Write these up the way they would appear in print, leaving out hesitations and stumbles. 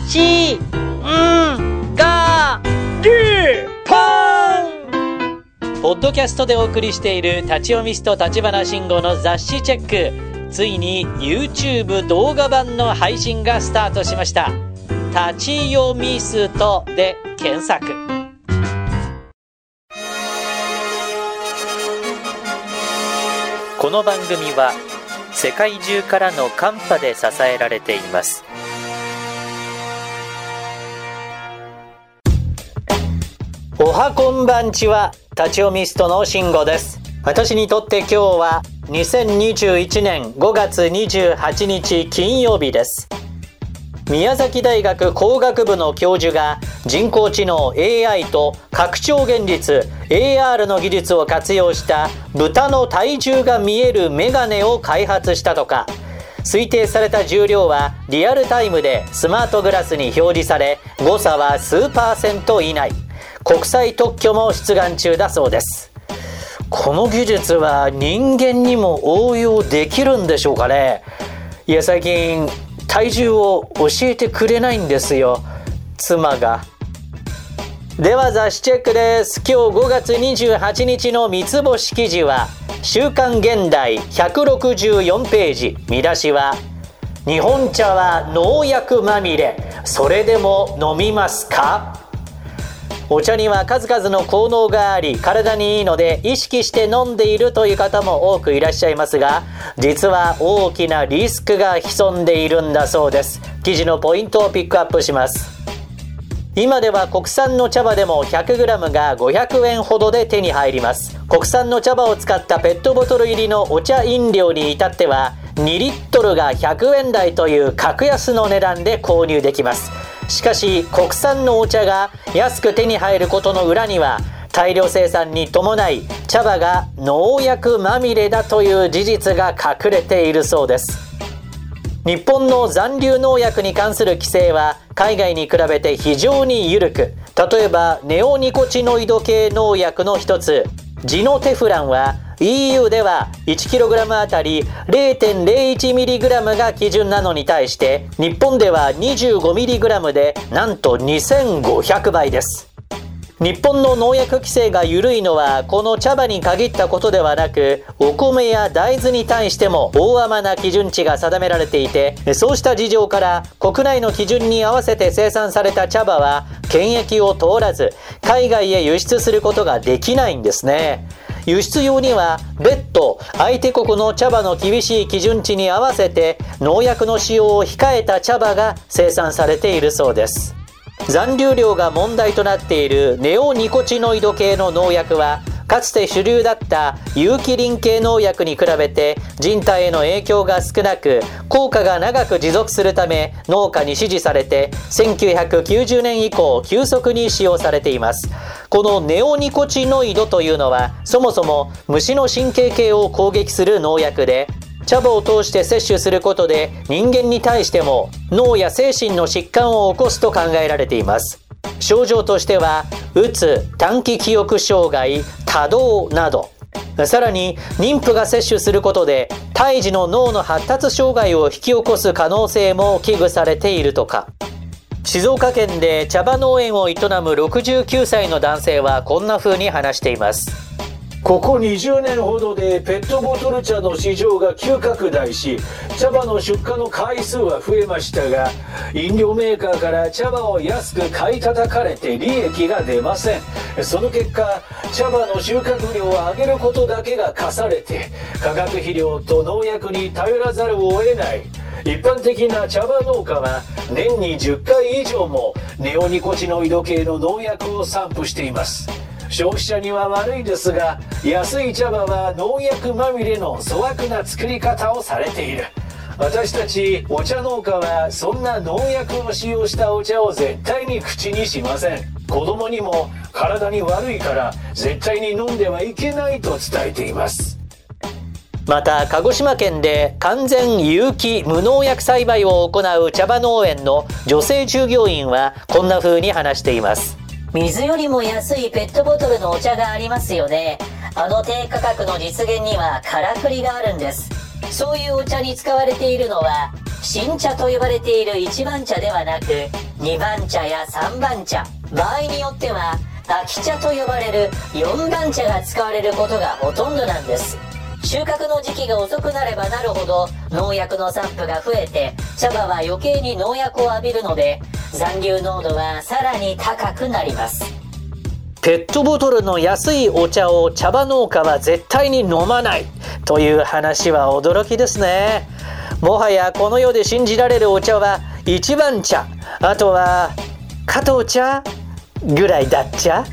しんがりぽん。ポッドキャストでお送りしている立ち読みスト立花慎吾の雑誌チェック、ついに YouTube 動画版の配信がスタートしました。立ち読みストで検索。この番組は世界中からのカンパで支えられています。おはこんばんちは、立ち読みストの慎吾です。私にとって今日は2021年5月28日金曜日です。宮崎大学工学部の教授が人工知能 AI と拡張現実 AR の技術を活用した豚の体重が見えるメガネを開発したとか、推定された重量はリアルタイムでスマートグラスに表示され、誤差は数%以内、国際特許も出願中だそうです。この技術は人間にも応用できるんでしょうかね。いや、最近体重を教えてくれないんですよ、妻が。では雑誌チェックです。今日5月28日の三つ星記事は週刊現代164ページ。見出しは、日本茶は農薬まみれ、それでも飲みますか？お茶には数々の効能があり、体にいいので意識して飲んでいるという方も多くいらっしゃいますが、実は大きなリスクが潜んでいるんだそうです。記事のポイントをピックアップします。今では国産の茶葉でも 100g が500円ほどで手に入ります。国産の茶葉を使ったペットボトル入りのお茶飲料に至っては2リットルが100円台という格安の値段で購入できます。しかし国産のお茶が安く手に入ることの裏には、大量生産に伴い茶葉が農薬まみれだという事実が隠れているそうです。日本の残留農薬に関する規制は海外に比べて非常に緩く、例えばネオニコチノイド系農薬の一つジノテフランは EU では 1kg あたり 0.01mg が基準なのに対して、日本では 25mg でなんと2500倍です。日本の農薬規制が緩いのはこの茶葉に限ったことではなく、お米や大豆に対しても大幅な基準値が定められていて、そうした事情から国内の基準に合わせて生産された茶葉は検疫を通らず海外へ輸出することができないんですね。輸出用には別途相手国の茶葉の厳しい基準値に合わせて農薬の使用を控えた茶葉が生産されているそうです。残留量が問題となっているネオニコチノイド系の農薬は、かつて主流だった有機リン系農薬に比べて人体への影響が少なく、効果が長く持続するため農家に支持されて1990年以降急速に使用されています。このネオニコチノイドというのはそもそも虫の神経系を攻撃する農薬で、茶葉を通して摂取することで人間に対しても脳や精神の疾患を起こすと考えられています。症状としてはうつ、短期記憶障害、多動など。さらに妊婦が摂取することで胎児の脳の発達障害を引き起こす可能性も危惧されているとか。静岡県で茶葉農園を営む69歳の男性はこんな風に話しています。 ここ20年ほどでペットボトル茶の市場が急拡大し、茶葉の出荷の回数は増えましたが、飲料メーカーから茶葉を安く買い叩かれて利益が出ません。その結果、茶葉の収穫量を上げることだけが課されて、化学肥料と農薬に頼らざるを得ない。一般的な茶葉農家は年に10回以上もネオニコチノイド系の農薬を散布しています。消費者には悪いですが、安い茶葉は農薬まみれの粗悪な作り方をされている。私たちお茶農家はそんな農薬を使用したお茶を絶対に口にしません。子供にも体に悪いから絶対に飲んではいけないと伝えています。 また鹿児島県で完全有機無農薬栽培を行う茶葉農園の女性従業員はこんな風に話しています。 水よりも安いペットボトルのお茶がありますよね。あの低価格の実現にはからくりがあるんです。そういうお茶に使われているのは新茶と呼ばれている1番茶ではなく2番茶や3番茶、場合によっては秋茶と呼ばれる4番茶が使われることがほとんどなんです。収穫の時期が遅くなればなるほど農薬の散布が増えて茶葉は余計に農薬を浴びるので残留濃度はさらに高くなります。 ペットボトルの安いお茶を茶葉農家は絶対に飲まないという話は驚きですね。もはやこの世で信じられるお茶は一番茶、あとは加藤茶ぐらいだっちゃ。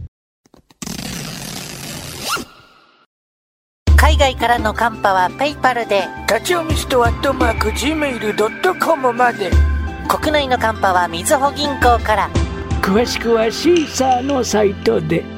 海外からのカンパはペイパルで、 立ち読みストア@gmail.com まで。 国内のカンパはみずほ銀行から。 詳しくはシーサーのサイトで。